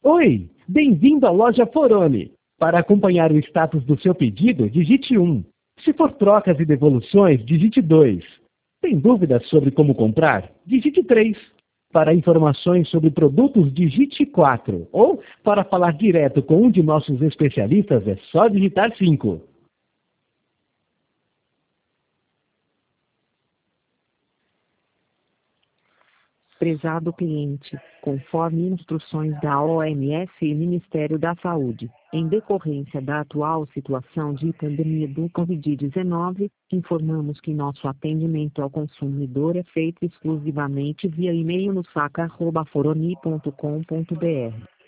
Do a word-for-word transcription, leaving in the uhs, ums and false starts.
Oi, bem-vindo à loja Foroni. Para acompanhar o status do seu pedido, digite um. Se for trocas e devoluções, digite dois. Tem dúvidas sobre como comprar? Digite três. Para informações sobre produtos, digite quatro. Ou, para falar direto com um de nossos especialistas, é só digitar cinco. Prezado cliente, conforme instruções da O M S e Ministério da Saúde, em decorrência da atual situação de pandemia do covid dezenove, informamos que nosso atendimento ao consumidor é feito exclusivamente via e-mail no saca arroba foroni ponto com ponto br.